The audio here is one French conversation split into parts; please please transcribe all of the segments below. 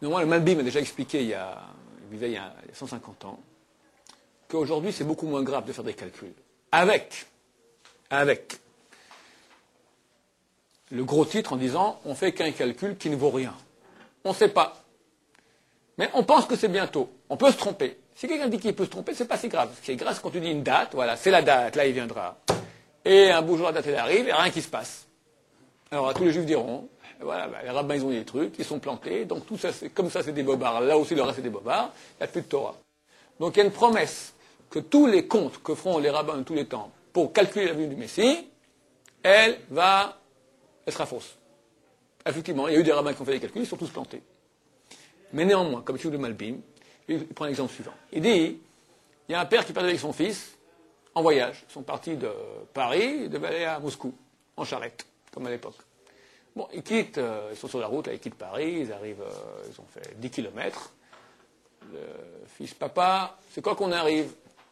Moi, le Malbim m'a déjà expliqué, il vivait il y a 150 ans, qu'aujourd'hui, c'est beaucoup moins grave de faire des calculs. Avec le gros titre en disant, on fait qu'un calcul qui ne vaut rien. On ne sait pas. Mais on pense que c'est bientôt. On peut se tromper. Si quelqu'un dit qu'il peut se tromper, c'est pas si grave. Ce qui est grave, c'est quand tu dis une date, voilà, c'est la date, là il viendra. Et un beau jour, la date elle arrive, et rien qui se passe. Alors tous les juifs diront, voilà, les rabbins ils ont des trucs, ils sont plantés, donc tout ça, comme ça c'est des bobards, là aussi le reste c'est des bobards, il n'y a plus de Torah. Donc il y a une promesse que tous les comptes que feront les rabbins de tous les temps pour calculer la venue du Messie, elle sera fausse. Effectivement, il y a eu des rabbins qui ont fait des calculs, ils sont tous plantés. Mais néanmoins, comme le Malbim, il prend l'exemple suivant. Il dit, il y a un père qui part avec son fils en voyage. Ils sont partis de Paris, ils devaient aller à Moscou, en charrette, comme à l'époque. Bon, ils sont sur la route, là, ils quittent Paris, ils arrivent, ils ont fait 10 kilomètres. Le fils, papa, c'est quoi qu'on arrive?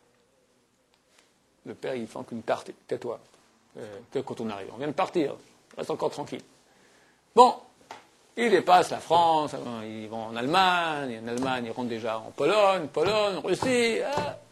Le père, il fait qu'une tarte, tais-toi. Quand on arrive, on vient de partir, reste encore tranquille. Bon, ils dépassent la France, ils vont en Allemagne, ils rentrent déjà en Pologne, Russie, et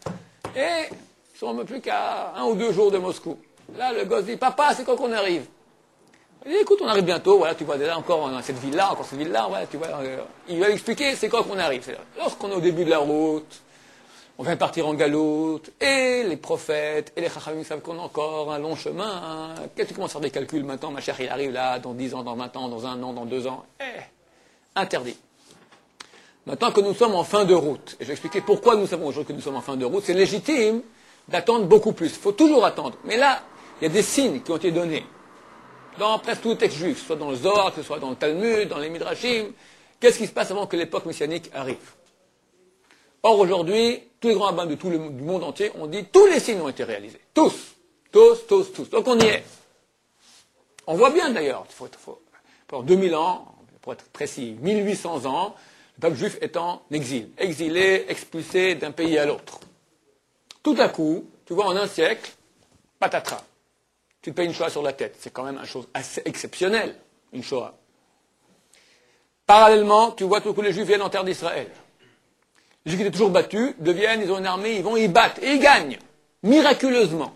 ils sont plus qu'à 1 ou 2 jours de Moscou. Là, le gosse dit, papa, c'est quoi qu'on arrive? Il dit, écoute, on arrive bientôt, voilà, tu vois, déjà encore cette ville-là, voilà, tu vois, il va expliquer c'est quoi qu'on arrive. Lorsqu'on est au début de la route, on vient partir en galoute, et les prophètes, et les chachamim savent qu'on a encore un long chemin. Qu'est-ce que tu commences à faire des calculs maintenant, ma chère, il arrive là, dans 10 ans, dans 20 ans, dans 1 an, dans 2 ans. Interdit. Maintenant que nous sommes en fin de route, et je vais expliquer pourquoi nous savons aujourd'hui que nous sommes en fin de route, c'est légitime d'attendre beaucoup plus. Il faut toujours attendre. Mais là, il y a des signes qui ont été donnés dans presque tous les textes juifs, soit dans le Zohar, que ce soit dans le Talmud, dans les Midrashim. Qu'est-ce qui se passe avant que l'époque messianique arrive? Or, aujourd'hui, tous les grands rabbins du monde entier ont dit tous les signes ont été réalisés. Tous. Donc on y est. On voit bien d'ailleurs, pendant 2000 ans, pour être précis, 1800 ans, le peuple juif est en exil. Exilé, expulsé d'un pays à l'autre. Tout à coup, tu vois, en un siècle, patatras. Tu te payes une Shoah sur la tête. C'est quand même une chose assez exceptionnelle, une Shoah. Parallèlement, tu vois tout coup les Juifs viennent en terre d'Israël. Les Juifs qui étaient toujours battus deviennent, ils ont une armée, ils vont, ils battent, et ils gagnent, miraculeusement.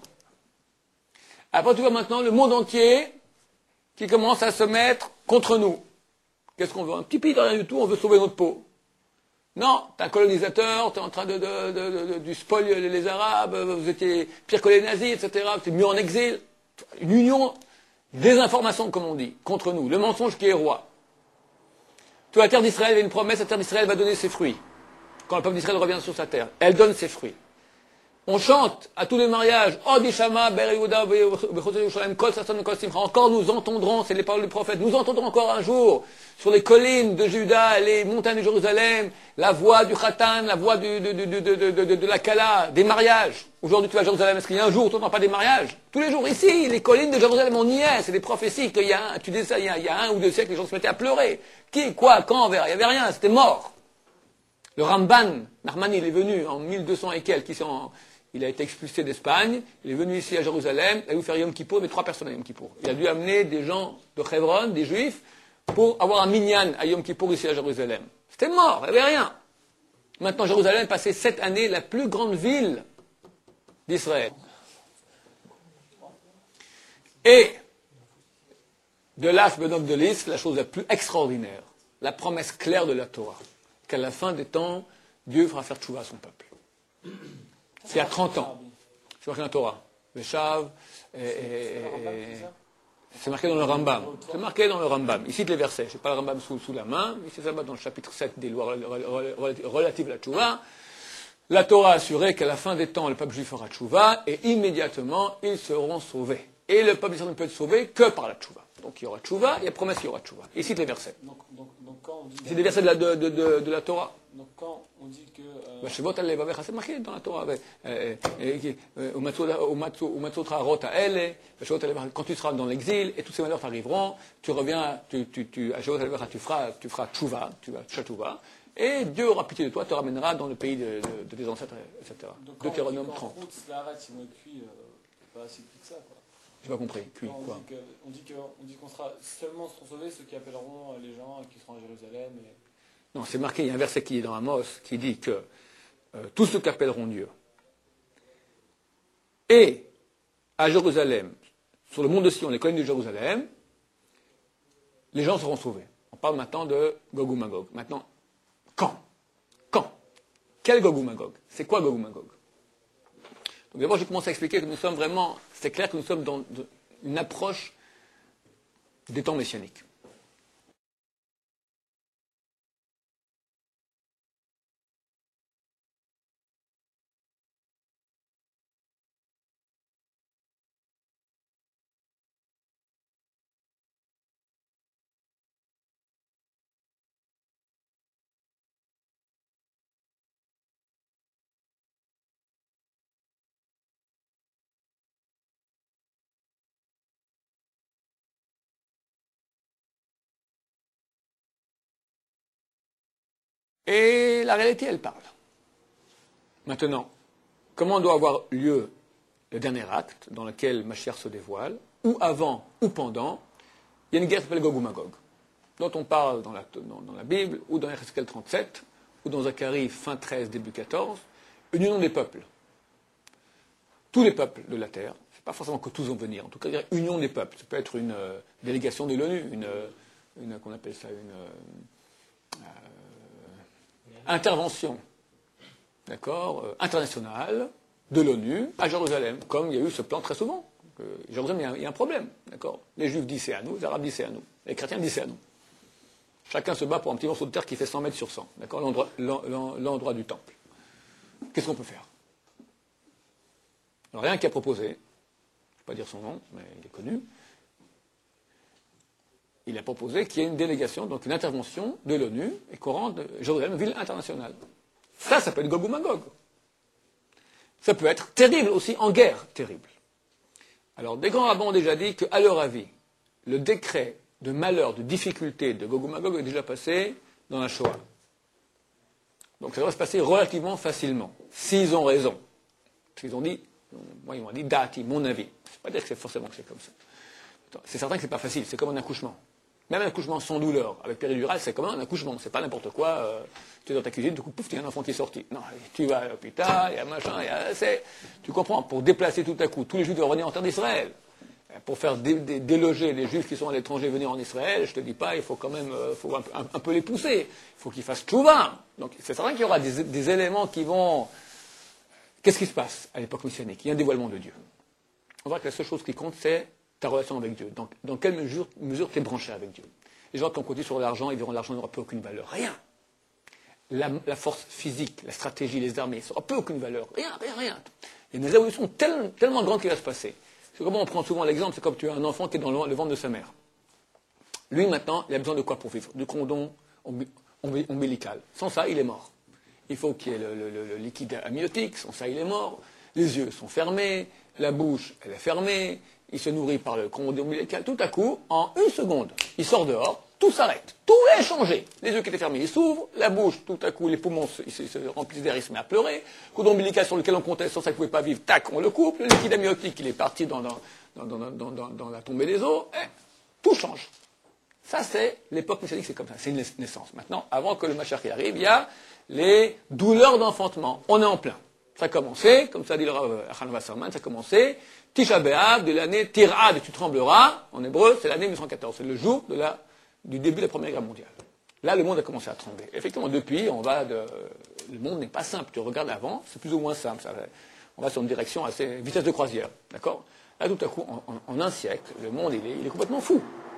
Après, tu vois maintenant le monde entier qui commence à se mettre contre nous. Qu'est-ce qu'on veut? Un petit pays de rien du tout, on veut sauver notre peau. Non, t'es un colonisateur, t'es en train du spoil les Arabes, vous étiez pire que les nazis, etc., vous étiez mieux en exil. Une union, des informations, comme on dit, contre nous. Le mensonge qui est roi. Tu vois, la terre d'Israël, il y a une promesse, la terre d'Israël va donner ses fruits. Quand le peuple d'Israël revient sur sa terre, elle donne ses fruits. On chante à tous les mariages, Oh Bishama, Ber Yehuda, Yerushalayim, Kol Sasson, Kol Simcha. Encore nous entendrons, c'est les paroles du prophète, nous entendrons encore un jour, sur les collines de Juda, les montagnes de Jérusalem, la voix du Khatan, la voix de la Kala, des mariages. Aujourd'hui, tu vas à Jérusalem, est-ce qu'il y a un jour où tu n'entends pas des mariages? Tous les jours, ici, les collines de Jérusalem, on y est, c'est des prophéties qu'il y a tu dis ça, il y a 1 ou 2 siècles, les gens se mettaient à pleurer. Qui, quoi, quand, vers, il n'y avait rien, c'était mort. Le Ramban, Nahmani, il est venu en 1200 et quelques, il a été expulsé d'Espagne, il est venu ici à Jérusalem, il a dû faire Yom Kippour, mais 3 personnes à Yom Kippour. Il a dû amener des gens de Hebron, des Juifs, pour avoir un minyan à Yom Kippour ici à Jérusalem. C'était mort, il n'y avait rien. Maintenant, Jérusalem est passée cette année la plus grande ville d'Israël. Et, de l'As Benok de l'Is, la chose la plus extraordinaire, la promesse claire de la Torah, qu'à la fin des temps, Dieu fera faire tchouva à son peuple. C'est il y a 30 ans. C'est marqué dans la Torah. Veshav, c'est marqué dans le Rambam. C'est marqué dans le Rambam. Il cite les versets. Je n'ai pas le Rambam sous la main, mais c'est ça dans le chapitre 7 des lois relatives à la tchouva. La Torah a assuré qu'à la fin des temps, le peuple juif fera tchouva, et immédiatement, ils seront sauvés. Et le peuple israélien ne peut être sauvé que par la tchouva. Donc il y aura tchouva, il y a promesse qu'il y aura tchouva. Il cite les versets. Donc quand on dit... C'est des versets de la Torah. Donc quand on dit que... c'est marqué dans la Torah. Quand tu seras dans l'exil, et tous ces malheurs t'arriveront, tu reviens, tu feras tchouva, et Dieu aura pitié de toi, te ramènera dans le pays de tes ancêtres, etc. Deutéronome 30. Quand la rate, ils vont être cuits, pas assez cuits que ça, quoi. J'ai pas compris. Cuit, quoi. On dit qu'on sera seulement seront sauvés ceux qui appelleront les gens qui seront à Jérusalem. Non, c'est marqué, il y a un verset qui est dans Amos qui dit que tous ceux qui appelleront Dieu et à Jérusalem, sur le mont de Sion, les collines de Jérusalem, les gens seront sauvés. On parle maintenant de Gog ou Magog. Maintenant, quand? Quel Gog ou Magog? C'est quoi Gog ou Magog? Donc d'abord, j'ai commencé à expliquer que nous sommes vraiment, c'est clair que nous sommes dans une approche des temps messianiques. Et la réalité, elle parle. Maintenant, comment doit avoir lieu le dernier acte dans lequel Mashiach se dévoile, ou avant ou pendant, il y a une guerre qui s'appelle Gog ou Magog, dont on parle dans la Bible, ou dans Ezechiel 37, ou dans Zacharie fin 13, début 14, une union des peuples. Tous les peuples de la terre, c'est pas forcément que tous vont venir, en tout cas, il y a une union des peuples. Ça peut être une délégation de l'ONU, qu'on appelle ça intervention, d'accord, internationale de l'ONU à Jérusalem, comme il y a eu ce plan très souvent. Jérusalem, il y a un problème, d'accord. Les Juifs disent c'est à nous, les Arabes disent c'est à nous, les chrétiens disent c'est à nous. Chacun se bat pour un petit morceau de terre qui fait 100 mètres sur 100, d'accord, l'endroit du temple. Qu'est-ce qu'on peut faire? Alors, rien qui a proposé, je ne vais pas dire son nom, mais il est connu. Il a proposé qu'il y ait une délégation, donc une intervention de l'ONU, et qu'on rende Jérusalem ville internationale. Ça peut être Gog ou Magog. Ça peut être terrible aussi, en guerre, terrible. Alors, des grands rabbins ont déjà dit qu'à leur avis, le décret de malheur, de difficulté de Gog ou Magog est déjà passé dans la Shoah. Donc ça devrait se passer relativement facilement, s'ils ont raison. Parce qu'ils ont dit, moi ils m'ont dit, dati, mon avis. C'est pas dire que c'est forcément que c'est comme ça. C'est certain que c'est pas facile, c'est comme un accouchement. Même un accouchement sans douleur, avec péridurale, c'est comme un accouchement. C'est pas n'importe quoi. Tu es dans ta cuisine, du coup, pouf, il y a un enfant qui est sorti. Non, tu vas à l'hôpital, il y a machin, tu comprends, pour déplacer tout à coup tous les Juifs qui vont revenir en terre d'Israël, pour faire déloger les Juifs qui sont à l'étranger venir en Israël, je te dis pas, il faut quand même, faut un peu les pousser. Il faut qu'ils fassent tchouva. Donc, c'est certain qu'il y aura des éléments qui vont. Qu'est-ce qui se passe à l'époque messianique? Il y a un dévoilement de Dieu. On voit que la seule chose qui compte, c'est ta relation avec Dieu. Dans quelle mesure tu es branché avec Dieu? Les gens qui ont compté sur l'argent, ils verront l'argent n'aura plus aucune valeur. Rien. La force physique, la stratégie, les armées, ça n'aura plus aucune valeur. Rien. Il y a une révolution tellement grande qui va se passer. C'est comme on prend souvent l'exemple, c'est comme tu as un enfant qui est dans le ventre de sa mère. Lui, maintenant, il a besoin de quoi pour vivre? Du condom ombilical. Sans ça, il est mort. Il faut qu'il y ait le liquide amniotique, sans ça, il est mort. Les yeux sont fermés, la bouche, elle est fermée, il se nourrit par le condom ombilical. Tout à coup, en une seconde, il sort dehors, tout s'arrête. Tout est changé. Les yeux qui étaient fermés, ils s'ouvrent, la bouche, tout à coup, les poumons se remplissent d'air, il se met à pleurer. Le condom ombilical sur lequel on comptait, sans ça, il ne pouvait pas vivre, tac, on le coupe. Le liquide amniotique, il est parti dans la tombée des eaux, et tout change. Ça, c'est l'époque messianique, c'est comme ça, c'est une naissance. Maintenant, avant que le Mashiach arrive, il y a les douleurs d'enfantement. On est en plein. Ça a commencé, comme ça dit le Rav Achan Wasserman, ça a commencé, Tisha B'Av de l'année Tir'ad, tu trembleras, en hébreu, c'est l'année 1914, c'est le jour du début de la Première Guerre mondiale. Là, le monde a commencé à trembler. Effectivement, depuis, le monde n'est pas simple. Tu regardes avant, c'est plus ou moins simple. On va sur une direction assez vitesse de croisière, d'accord? Là, tout à coup, en un siècle, le monde, il est complètement fou.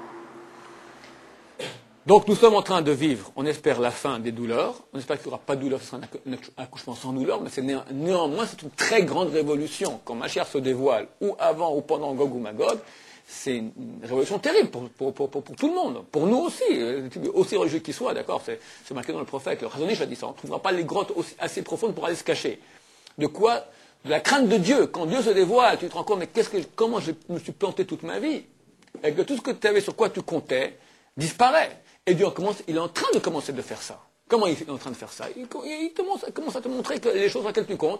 Donc nous sommes en train de vivre, on espère la fin des douleurs, on espère qu'il n'y aura pas de douleur, ce sera un accouchement sans douleur, mais néanmoins c'est une très grande révolution. Quand Mashiach se dévoile, ou avant ou pendant Gog ou Magog, c'est une révolution terrible pour tout le monde, pour nous aussi religieux qu'ils soient, d'accord, c'est marqué dans le prophète, le Chazon Ish a dit ça, on ne trouvera pas les grottes assez profondes pour aller se cacher. De quoi? De la crainte de Dieu. Quand Dieu se dévoile, tu te rends compte, mais comment je me suis planté toute ma vie? Et que tout ce que tu avais, sur quoi tu comptais, disparaît. Et Dieu il est en train de commencer de faire ça. Comment il est en train de faire ça? Il commence à te montrer que les choses sur lesquelles tu comptes,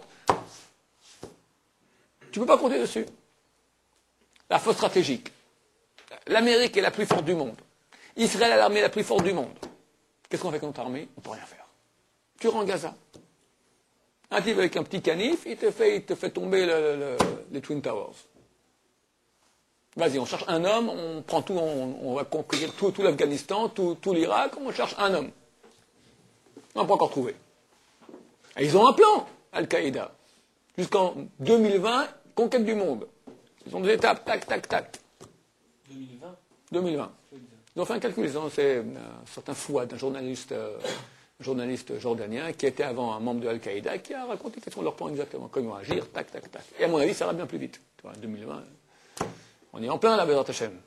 tu ne peux pas compter dessus. La force stratégique. L'Amérique est la plus forte du monde. Israël est l'armée la plus forte du monde. Qu'est-ce qu'on fait avec notre armée? On ne peut rien faire. Tu rends Gaza. Un type avec un petit canif, il te fait tomber les Twin Towers. Vas-y, on cherche un homme, on prend tout, on va conquérir tout l'Afghanistan, tout l'Irak, on cherche un homme. On n'a pas encore trouvé. Et ils ont un plan, Al-Qaïda. Jusqu'en 2020, conquête du monde. Ils ont des étapes, tac, tac, tac. 2020 2020. Ils ont fait un calcul, c'est un certain Fouad, un journaliste jordanien, qui était avant un membre de Al-Qaïda, qui a raconté quels sont leurs plans exactement, comment ils vont agir, tac, tac, tac. Et à mon avis, ça ira bien plus vite. Tu vois, 2020, on est en plein là, Bezrat Hashem.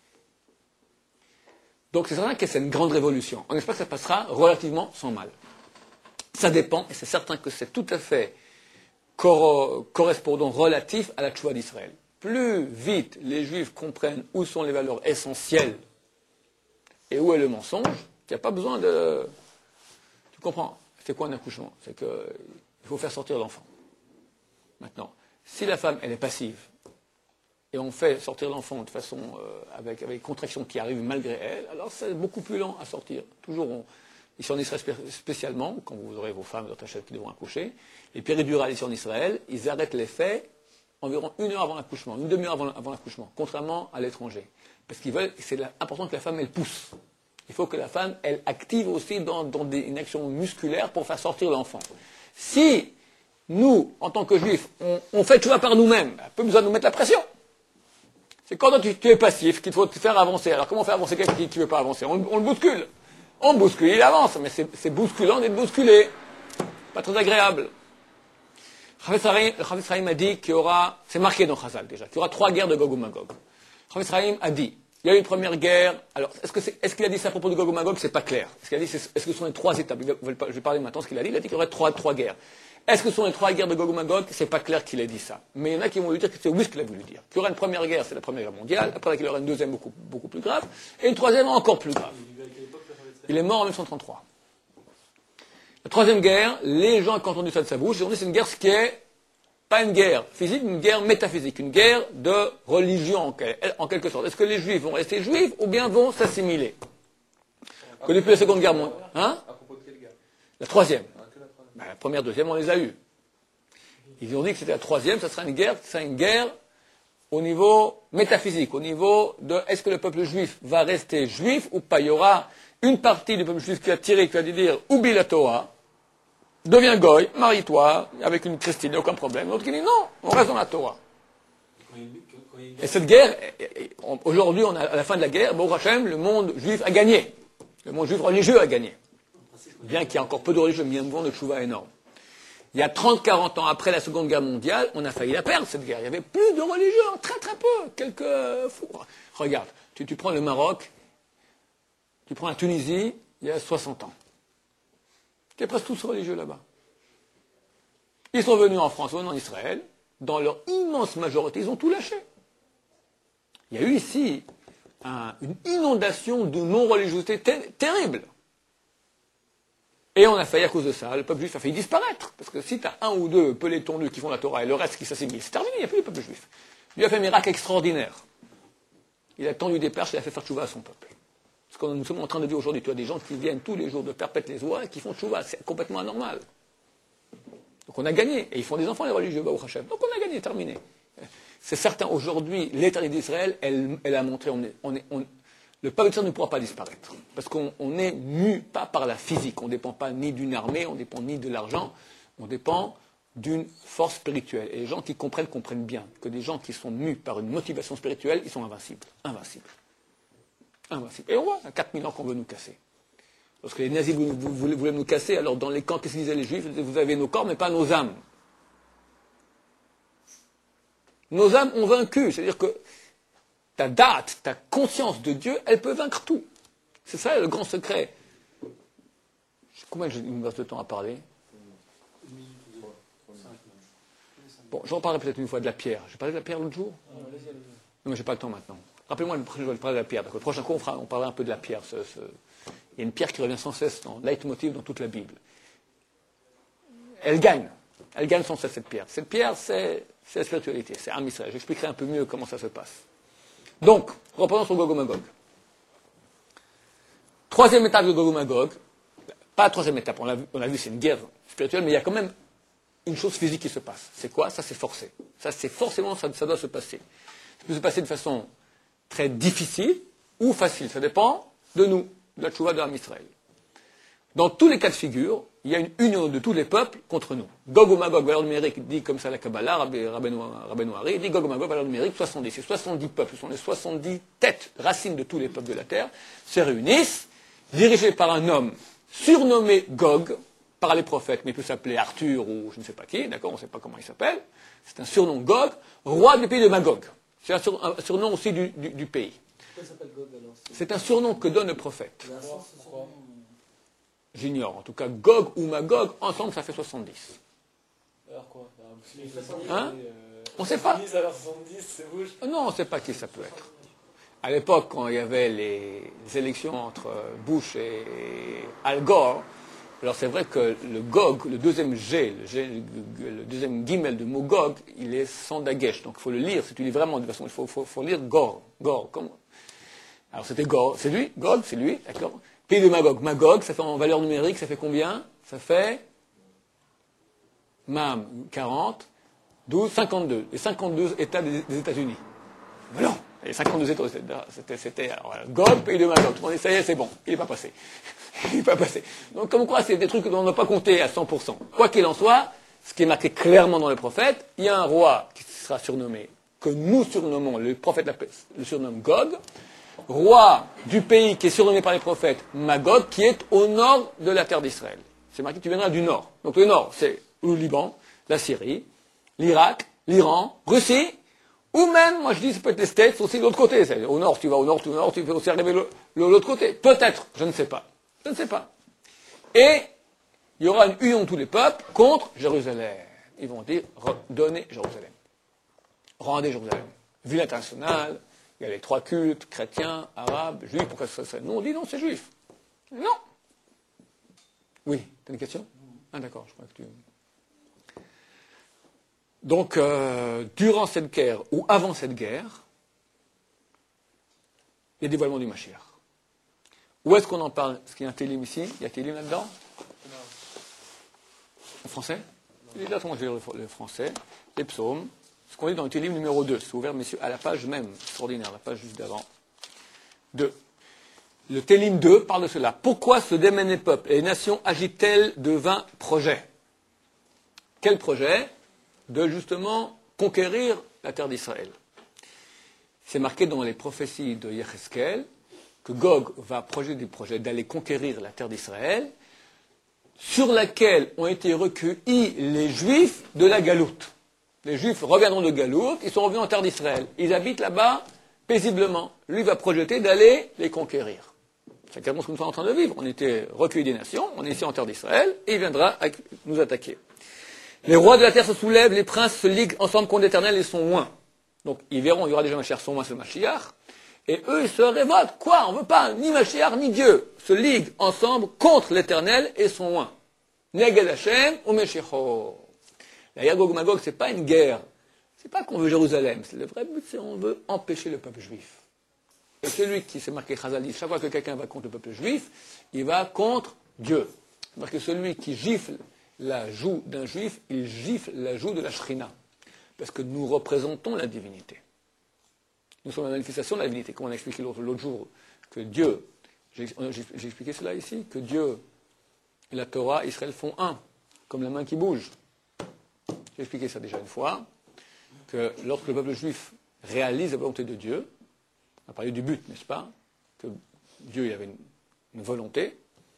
Donc c'est certain que c'est une grande révolution. On espère que ça passera relativement sans mal. Ça dépend, et c'est certain que c'est tout à fait correspondant relatif à la Tchouva d'Israël. Plus vite les Juifs comprennent où sont les valeurs essentielles et où est le mensonge, il n'y a pas besoin de... Tu comprends? C'est quoi un accouchement? C'est qu'il faut faire sortir l'enfant. Maintenant, si la femme, elle est passive, et on fait sortir l'enfant de façon avec une contraction qui arrive malgré elle, alors c'est beaucoup plus lent à sortir. Toujours, ici en Israël spécialement, quand vous aurez vos femmes qui devront accoucher, les péridurales ici en Israël, ils arrêtent les faits environ 1 heure avant l'accouchement, une demi-heure avant l'accouchement, contrairement à l'étranger. Parce qu'ils veulent, c'est important que la femme, elle pousse. Il faut que la femme, elle active aussi dans une action musculaire pour faire sortir l'enfant. Si nous, en tant que juifs, on fait tout ça par nous-mêmes, pas besoin de nous mettre la pression. C'est quand tu es passif qu'il faut te faire avancer. Alors comment faire avancer quelqu'un qui ne veut pas avancer? On le bouscule. On bouscule, il avance, mais c'est bousculant d'être bousculé. Pas très agréable. Chafetz Chaim a dit qu'il y aura, c'est marqué dans Chazal déjà, qu'il y aura 3 guerres de Gog ou Magog. Chafetz Chaim a dit, il y a eu une première guerre, alors est-ce qu'il a dit ça à propos de Gog ou Magog? C'est pas clair. Est-ce qu'il a dit, est-ce que ce sont les 3 étapes? Je vais parler maintenant de ce qu'il a dit. Il a dit qu'il y aurait 3 guerres. Est-ce que ce sont les 3 guerres de Gog ou Magog? C'est pas clair qu'il ait dit ça. Mais il y en a qui vont lui dire que c'est oui ce qu'il a voulu dire. Qu'il y aura une première guerre, c'est la Première Guerre mondiale. Après, il y aura une deuxième beaucoup plus grave. Et une troisième encore plus grave. Il est mort en 1933. La troisième guerre, les gens qui ont entendu ça de sa bouche, ils ont dit c'est une guerre qui est pas une guerre physique, une guerre métaphysique, une guerre de religion en quelque sorte. Est-ce que les juifs vont rester juifs ou bien vont s'assimiler? Que depuis la Seconde Guerre mondiale. Hein? À propos de quelle guerre? La troisième. Ben, la première, deuxième, on les a eus. Ils ont dit que c'était la troisième, ça sera une guerre au niveau métaphysique, au niveau de est-ce que le peuple juif va rester juif ou pas? Il y aura une partie du peuple juif qui va tirer, qui va dire oublie la Torah, deviens goy, marie-toi, avec une Christine, aucun problème. L'autre qui dit non, on reste dans la Torah. Et cette guerre, aujourd'hui, à la fin de la guerre, Baruch Hashem, le monde juif a gagné. Le monde juif religieux a gagné. Bien qu'il y ait encore peu de religieux, mais il y a un mouvement de tchouva énorme. Il y a 30-40 ans après la Seconde Guerre mondiale, on a failli la perdre, cette guerre. Il y avait plus de religieux, très très peu, quelques fous. Regarde, tu prends le Maroc, tu prends la Tunisie, il y a 60 ans. Il y a presque tous religieux là-bas. Ils sont venus en France, ils sont venus en Israël, dans leur immense majorité, ils ont tout lâché. Il y a eu ici une inondation de non-religiosité terrible. Et on a failli, à cause de ça, le peuple juif a failli disparaître. Parce que si tu as 1 ou 2 pelés tondus qui font la Torah et le reste qui s'assimile, c'est terminé, il n'y a plus de peuple juif. Dieu a fait un miracle extraordinaire. Il a tendu des perches et il a fait faire tchouva à son peuple. Ce que nous sommes en train de dire aujourd'hui, tu as des gens qui viennent tous les jours de perpète les oies et qui font tchouva, c'est complètement anormal. Donc on a gagné, et ils font des enfants les religieux, Baruch Hashem. Donc on a gagné, terminé. C'est certain, aujourd'hui, l'éternité d'Israël, elle a montré, le peuple d'Israël ne pourra pas disparaître. Parce qu'on est mu pas par la physique, on ne dépend pas ni d'une armée, on ne dépend ni de l'argent, on dépend d'une force spirituelle. Et les gens qui comprennent bien que des gens qui sont mus par une motivation spirituelle, ils sont invincibles. Invincibles. Et on voit, il y a 4000 ans qu'on veut nous casser. Lorsque les nazis voulaient nous casser, alors dans les camps, qu'est-ce qu'ils disaient les juifs? Vous avez nos corps, mais pas nos âmes. Nos âmes ont vaincu. C'est-à-dire que ta date, ta conscience de Dieu, elle peut vaincre tout. C'est ça le grand secret. Combien il me reste de temps à parler? Bon, j'en parlerai peut-être une fois de la pierre. J'ai parlé de la pierre l'autre jour? Non, mais j'ai pas le temps maintenant. Rappelez-moi le prochain jour, je parler de la pierre. Le prochain coup, on parlera un peu de la pierre. Il y a une pierre qui revient sans cesse dans leitmotiv dans toute la Bible. Elle gagne. Elle gagne sans cesse cette pierre. Cette pierre, c'est la spiritualité, c'est Am Israël. J'expliquerai un peu mieux comment ça se passe. Donc, reprenons sur Gog ou Magog. Troisième étape de Gog ou Magog, Pas la troisième étape, on l'a vu, c'est une guerre spirituelle, mais il y a quand même une chose physique qui se passe. C'est quoi? Ça, c'est forcé. Ça, c'est forcément, ça doit se passer. Ça peut se passer de façon très difficile ou facile. Ça dépend de nous, de la tchouva de l'Am Israël. Dans tous les cas de figure, il y a une union de tous les peuples contre nous. Gog ou Magog, valeur numérique, dit comme ça la Kabbalah, Rabbeinu Hari, dit Gog ou Magog, valeur numérique, 70. C'est 70 peuples, ce sont les 70 têtes, racines de tous les peuples de la terre, se réunissent, dirigés par un homme surnommé Gog, par les prophètes, mais il peut s'appeler Arthur ou je ne sais pas qui, d'accord, on ne sait pas comment il s'appelle. C'est un surnom Gog, roi du pays de Magog. C'est un surnom aussi du pays. Pourquoi il s'appelle Gog alors? C'est un surnom que donne le prophète. Pourquoi? J'ignore. En tout cas, Gog ou Magog, ensemble, ça fait 70. Alors quoi? Hein? On ne sait pas. 70 alors 70, c'est bouge. Non, on ne sait pas qui ça peut être. À l'époque, quand il y avait les élections entre Bush et Al Gore, alors c'est vrai que le Gog, le deuxième G, le deuxième guimel de mot Gog, il est sans dagesh. Donc il faut le lire. Si tu lis vraiment de toute façon, il faut lire Gore. Gore. Comment? Alors c'était Gore. C'est lui? Gog, c'est lui. D'accord? Pays de Magog. Magog, ça fait en valeur numérique, ça fait combien? Ça fait Mam, 40, 12, 52. Les 52 États des États-Unis. Mais non, les 52 États, c'était alors, Gog, pays de Magog. On dit, ça y est, c'est bon, il n'est pas passé. Il n'est pas passé. Donc comme quoi, c'est des trucs dont on n'a pas compté à 100%. Quoi qu'il en soit, ce qui est marqué clairement dans les prophètes, il y a un roi qui sera surnommé, que nous surnommons, le prophète le surnomme Gog, roi du pays qui est surnommé par les prophètes Magog, qui est au nord de la terre d'Israël. C'est marqué, tu viendras du nord. Donc le nord, c'est le Liban, la Syrie, l'Irak, l'Iran, Russie, ou même, moi je dis, ça peut être les States aussi de l'autre côté. Au nord, tu vas au nord, tu peux aussi arriver de l'autre côté. Peut-être, je ne sais pas. Je ne sais pas. Et il y aura une union de tous les peuples contre Jérusalem. Ils vont dire, donnez Jérusalem. Rendez Jérusalem. Ville internationale, il y a les trois cultes, chrétiens, arabes, juifs, pourquoi ça serait? Nous, on dit non, c'est juif. Non. Oui, t'as une question? Ah d'accord, je crois que tu... Donc, durant cette guerre, ou avant cette guerre, il y a le dévoilement du Mashiach. Où est-ce qu'on en parle? Est-ce qu'il y a un télim ici? Il y a un télim là-dedans? En français? Exactement, je vais lire le français, les psaumes. Ce qu'on lit dans le télim numéro 2. C'est ouvert, messieurs, à la page même, extraordinaire, la page juste d'avant. 2. Le télim 2 parle de cela. Pourquoi se démènent les peuples et les nations agitent-elles de vains projets? Quel projet? De justement conquérir la terre d'Israël. C'est marqué dans les prophéties de Yecheskel que Gog va projeter des projets d'aller conquérir la terre d'Israël, sur laquelle ont été recueillis les Juifs de la Galoute. Les Juifs reviendront de Galoute, ils sont revenus en terre d'Israël. Ils habitent là-bas paisiblement. Lui va projeter d'aller les conquérir. C'est exactement ce que nous sommes en train de vivre. On était recueillis des nations, on est ici en terre d'Israël, et il viendra nous attaquer. Les rois de la terre se soulèvent, les princes se liguent ensemble contre l'Éternel et son oint. Donc ils verront, il y aura déjà Mashiach, son oint, c'est le Mashiach. Et eux, ils se révoltent. Quoi? On ne veut pas ni Mashiach ni Dieu. Se liguent ensemble contre l'Éternel et son oint. Neged Hashem ou Meshicho. La guerre Gog Magog, ce n'est pas une guerre. Ce n'est pas qu'on veut Jérusalem. Le vrai but, c'est qu'on veut empêcher le peuple juif. Et celui qui s'est marqué Chazali, chaque fois que quelqu'un va contre le peuple juif, il va contre Dieu. C'est-à-dire que celui qui gifle la joue d'un juif, il gifle la joue de la Shrina. Parce que nous représentons la divinité. Nous sommes la manifestation de la divinité. Comme on a expliqué l'autre jour, que Dieu, j'ai expliqué cela ici, que Dieu et la Torah, Israël font un, comme la main qui bouge. J'ai expliqué ça déjà une fois, que lorsque le peuple juif réalise la volonté de Dieu, on a parlé du but, n'est-ce pas? Que Dieu il avait une volonté,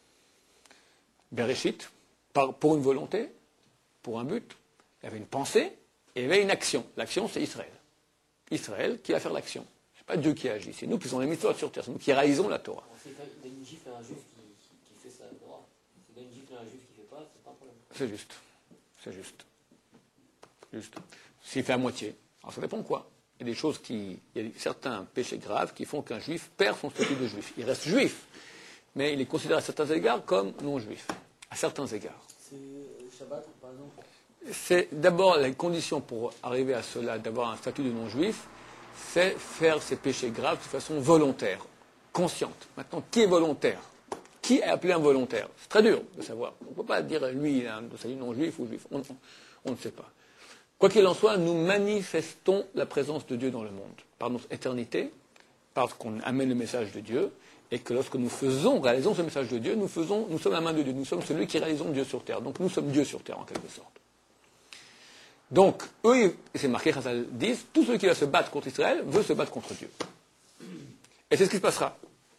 Bereshit, pour une volonté, pour un but, il y avait une pensée, et il y avait une action. L'action, c'est Israël. Israël qui va faire l'action. Ce n'est pas Dieu qui agit, c'est nous qui sommes les mitzvot sur terre, c'est nous qui réalisons la Torah. C'est une gifle à un juif qui fait sa Torah. C'est une gifle à un juif qui ne fait pas, c'est pas un problème. C'est juste. C'est juste. Juste. S'il fait à moitié. Alors ça dépend de quoi. Il y a des choses qui. Il y a certains péchés graves qui font qu'un juif perd son statut de juif. Il reste juif, mais il est considéré à certains égards comme non-juif. À certains égards. C'est Shabbat, par exemple. C'est d'abord la condition pour arriver à cela, d'avoir un statut de non-juif, c'est faire ces péchés graves de façon volontaire, consciente. Maintenant, qui est volontaire? qui est appelé involontaire? C'est très dur de savoir. On ne peut pas dire lui, il a un salut non-juif ou juif. On ne sait pas. Quoi qu'il en soit, nous manifestons la présence de Dieu dans le monde, par notre éternité, parce qu'on amène le message de Dieu, et que lorsque nous réalisons ce message de Dieu, nous sommes la main de Dieu, nous sommes celui qui réalisons Dieu sur terre. Donc nous sommes Dieu sur terre, en quelque sorte. Donc, eux, c'est marqué, Chazal disent, tous ceux qui veulent se battre contre Israël veulent se battre contre Dieu. Et c'est ce qui se passera.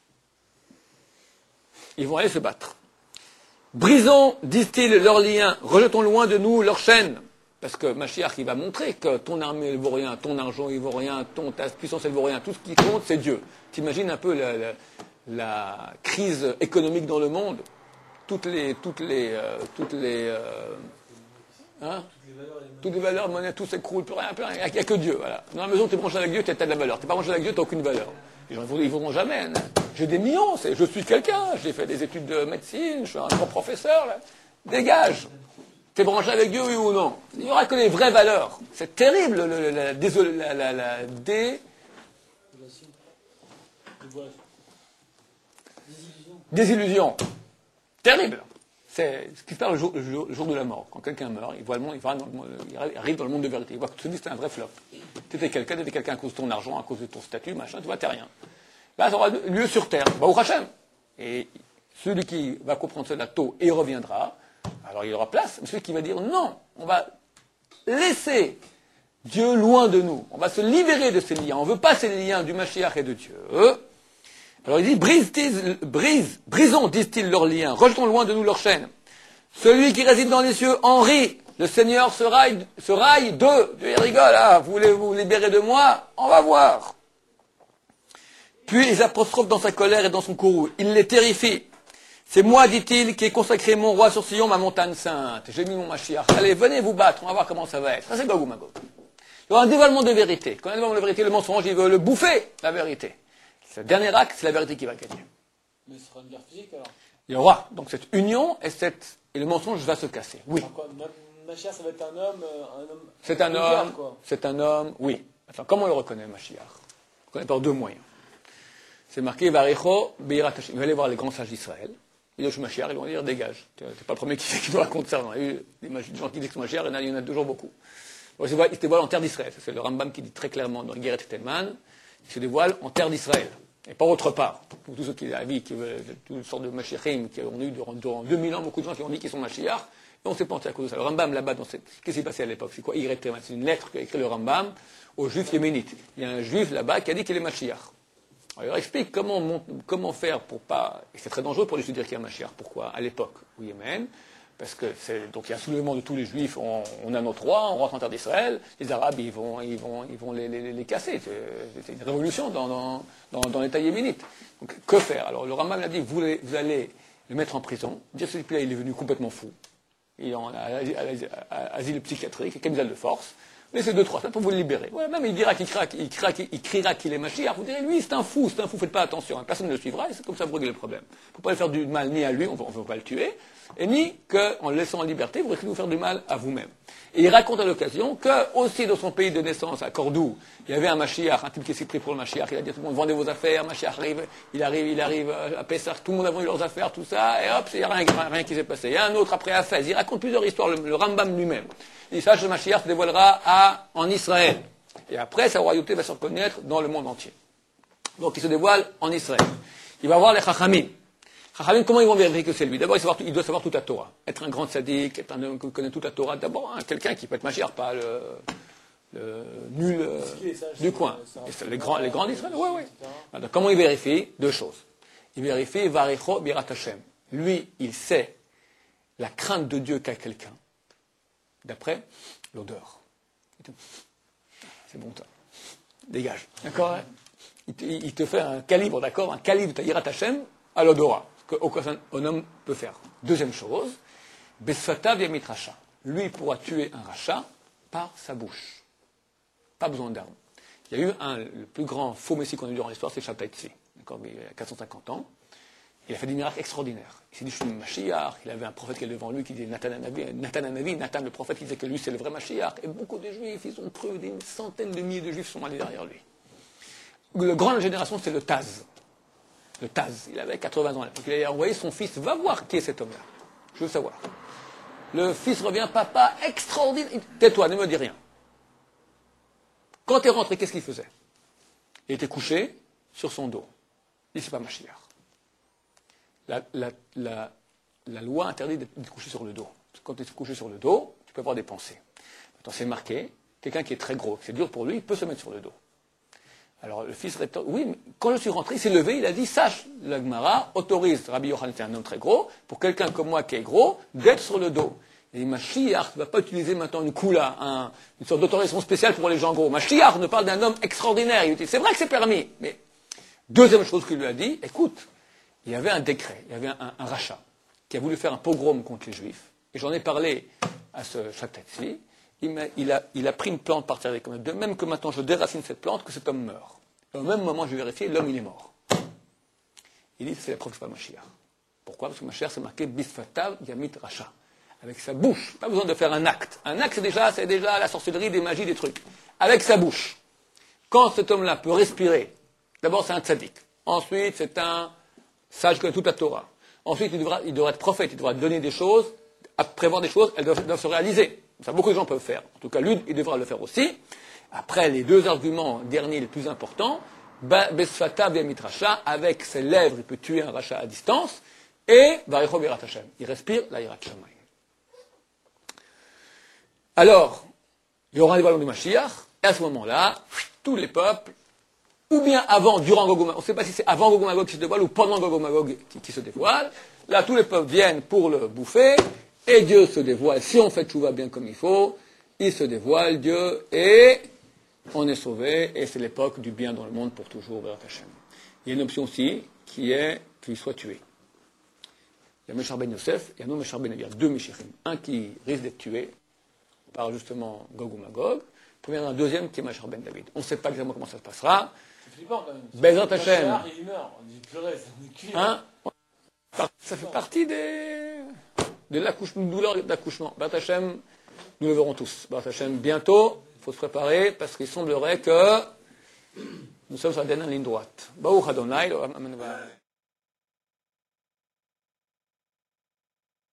Ils vont aller se battre. Brisons, disent-ils, leurs liens, rejetons loin de nous leurs chaînes. Parce que Mashiach, il va montrer que ton armée ne vaut rien, ton argent il vaut rien, ta puissance elle vaut rien. Tout ce qui compte, c'est Dieu. T'imagines un peu la crise économique dans le monde, toutes les valeurs, monnaie, tout s'écroule, plus rien, il n'y a que Dieu. Voilà. Dans la maison, tu es branché avec Dieu, tu as de la valeur. Tu n'es pas branché avec Dieu, tu n'as aucune valeur. Les gens ils ne voudront jamais. Hein. J'ai des millions, je suis quelqu'un, j'ai fait des études de médecine, je suis un grand professeur. Là. Dégage. Tu es branché avec Dieu, oui ou non? Il n'y aura que les vraies valeurs. C'est terrible, désillusion. Terrible. C'est ce qui se passe le jour de la mort. Quand quelqu'un meurt, il arrive dans le monde de vérité. Il voit que celui c'est un vrai flop. Tu étais quelqu'un à cause de ton argent, à cause de ton statut, machin, tu vois, t'es rien. Là, ça aura lieu sur terre. Baruch Hashem. Et celui qui va comprendre cela tôt et reviendra, alors il aura place. Mais celui qui va dire non, on va laisser Dieu loin de nous. On va se libérer de ces liens. On ne veut pas ces liens du Mashiach et de Dieu. Alors il dit, brisons, disent-ils, leurs liens, rejetons loin de nous leurs chaînes. Celui qui réside dans les cieux en rit, le Seigneur se raille d'eux. Dieu rigole, ah, vous voulez vous libérer de moi? On va voir. Puis ils apostrophent dans sa colère et dans son courroux. Il les terrifie. C'est moi, dit-il, qui ai consacré mon roi sur Sion, ma montagne sainte. J'ai mis mon Mashiach. Allez, venez vous battre, on va voir comment ça va être. Ça c'est Gog ou Magog. Il y aura un dévoilement de vérité. Quand il y a un dévoilement de vérité, le mensonge, il veut le bouffer, la vérité. Le dernier acte, c'est la vérité qui va gagner. Mais ce sera une guerre physique alors? Il y aura donc cette union et le mensonge va se casser. Oui. Mashiach, ça va être un homme. C'est un homme. C'est un homme. Oui. Attends, comment on le reconnaît, Mashiach? On le reconnaît par deux moyens. C'est marqué Varecho Beirat Hashem. Il va aller voir les grands sages d'Israël. Il dit Mashiach, ils vont dire dégage. Tu n'es pas le premier qui nous raconte ça. Il y a eu des gens qui disent que Mashiach, il y en a toujours beaucoup. Il se dévoile en terre d'Israël. C'est le Rambam qui dit très clairement dans Guéret Telman. Il se dévoile en terre d'Israël. Et pas autre part. Pour tous ceux qui veulent, toutes sortes de Mashiachim, qui ont eu durant 2000 ans, beaucoup de gens qui ont dit qu'ils sont Mashiach, et on ne sait pas à cause de ça. Le Rambam, là-bas, qu'est-ce qui s'est passé à l'époque? C'est quoi? C'est une lettre qu'a écrit le Rambam aux Juifs yéménites. Il y a un Juif là-bas qui a dit qu'il est Mashiach. Alors, il explique comment faire pour pas, et c'est très dangereux pour les Juifs de dire qu'il y a Mashiach. Pourquoi? À l'époque, au Yémen, parce que donc il y a un soulèvement de tous les Juifs, on a notre roi, on rentre en terre d'Israël, les Arabes, ils vont les casser. C'est une révolution dans l'État yéménite. Donc, que faire? Alors, le Rambam a dit, vous allez le mettre en prison, dire celui-là, il est venu complètement fou. Il est en asile psychiatrique, camisole de force. Laissez 2-3 semaines pour vous le libérer. Voilà, même il dira qu'il criera qu'il est Mashiach. Vous direz, lui, c'est un fou, faites pas attention. Personne ne le suivra, et c'est comme ça que vous réglez le problème. Il ne faut pas lui faire du mal ni à lui, on ne veut pas le tuer, et ni qu'en le laissant en liberté, vous risquez de vous faire du mal à vous-même. Et il raconte à l'occasion que, aussi dans son pays de naissance, à Cordoue, il y avait un Mashiach, un type qui s'est pris pour le Mashiach, il a dit à tout le monde, vendez vos affaires, Mashiach arrive, il arrive à Pessah, tout le monde a vendu leurs affaires, tout ça, et hop, il n'y a rien qui s'est passé. Il y a un autre après à Fès, il raconte plusieurs histoires, le Rambam lui-même. Il dit, ça, le Mashiach se dévoilera en Israël. Et après, sa royauté va se reconnaître dans le monde entier. Donc, il se dévoile en Israël. Il va voir les Chachamim. Chachamim, comment ils vont vérifier que c'est lui? D'abord, il doit savoir toute la Torah. Être un grand sadique, être un homme qui connaît toute la Torah. D'abord, quelqu'un qui peut être Mashiach, pas le nul du coin. Les grands d'Israël, oui. Alors, comment il vérifie? Deux choses. Il vérifie Varecho Birat Hashem. Lui, il sait la crainte de Dieu qu'a quelqu'un. D'après l'odeur. C'est bon, ça. Dégage. D'accord? Il te fait un calibre, d'accord? Un calibre de Yirat Hashem à l'odorat. Ce qu'aucun homme peut faire. Deuxième chose, Besfatav Yamit Racha. Lui pourra tuer un rachat par sa bouche. Pas besoin d'armes. Il y a eu le plus grand faux messie qu'on a eu durant l'histoire, c'est Shabtai-Tzvi. D'accord? Il y a 450 ans. Il a fait des miracles extraordinaires. Il s'est dit, je suis le Mashiach. Il avait un prophète qui est devant lui, qui disait Nathan le prophète, qui disait que lui, c'est le vrai Mashiach. Et beaucoup de Juifs, ils ont cru, des centaines de milliers de Juifs sont allés derrière lui. La grande génération, c'est le Taz. le Taz. Il avait 80 ans à l'époque. Il a envoyé son fils, va voir qui est cet homme-là. Je veux savoir. Le fils revient, papa, extraordinaire. Tais-toi, ne me dis rien. Quand il est rentré, qu'est-ce qu'il faisait? Il était couché sur son dos. Il dit, c'est pas Mashiach. La loi interdit d'être couché sur le dos. Quand tu es couché sur le dos, tu peux avoir des pensées. Maintenant, c'est marqué, quelqu'un qui est très gros, c'est dur pour lui, il peut se mettre sur le dos. Alors le fils rétorque, oui, mais quand je suis rentré, il s'est levé, il a dit, sache, la Gemara autorise, Rabbi Yochanan était un homme très gros, pour quelqu'un comme moi qui est gros, d'être sur le dos. Il dit, Mashiach ne va pas utiliser maintenant une koula, une sorte d'autorisation spéciale pour les gens gros. Mashiach ne parle d'un homme extraordinaire. Il dit, c'est vrai que c'est permis, mais deuxième chose qu'il lui a dit, écoute, il y avait un décret, il y avait un rachat qui a voulu faire un pogrom contre les Juifs, et j'en ai parlé à ce Shatetzi, il a pris une plante par terre, de même que maintenant je déracine cette plante, que cet homme meurt. Et au même moment, je vais vérifier, l'homme il est mort. Il dit, c'est la preuve que ce n'est pas Mashiach. Pourquoi? Parce que Mashiach, c'est marqué Bisfatav Yamit Racha. Avec sa bouche, pas besoin de faire un acte. Un acte, c'est déjà la sorcellerie, des magies, des trucs. Avec sa bouche. Quand cet homme-là peut respirer, d'abord c'est un tzaddik. Ensuite, c'est un sage qui connaît toute la Torah. Ensuite, il devra être prophète, il devra donner des choses, prévoir des choses, elles doivent se réaliser. Ça, beaucoup de gens peuvent faire. En tout cas, lui, il devra le faire aussi. Après, les deux arguments derniers les plus importants, Besfata V'Yamit Racha, avec ses lèvres, il peut tuer un rachat à distance, et Varecho Birat Hashem. Il respire la Yirat Shamayim. Alors, il y aura les ballons du Mashiach, et à ce moment-là, tous les peuples, ou bien avant, durant Gog Magog, on ne sait pas si c'est avant Gog Magog qui se dévoile, ou pendant Gog Magog qui se dévoile, là, tous les peuples viennent pour le bouffer, et Dieu se dévoile, si on fait Tchouva bien comme il faut, il se dévoile, Dieu, et on est sauvé, et c'est l'époque du bien dans le monde pour toujours, Be'erat Hashem. Il y a une option aussi, qui est qu'il soit tué. Il y a Meshach ben Yosef, et il y a un Meshach ben David, il y a deux Meshichim. Un qui risque d'être tué, par justement Gog ou Magog, puis il y en a un deuxième qui est Meshach ben David. On ne sait pas exactement comment ça se passera. C'est flippant quand même. Be'erat Hashem. Il meurt, on dit purée, c'est un Hein? Ça fait partie de l'accouchement, douleur d'accouchement. Be'erat Hashem, nous le verrons tous. Be'erat Hashem, bientôt, il faut se préparer, parce qu'il semblerait que nous sommes sur la dernière ligne droite. Baruch Adonai, Amen.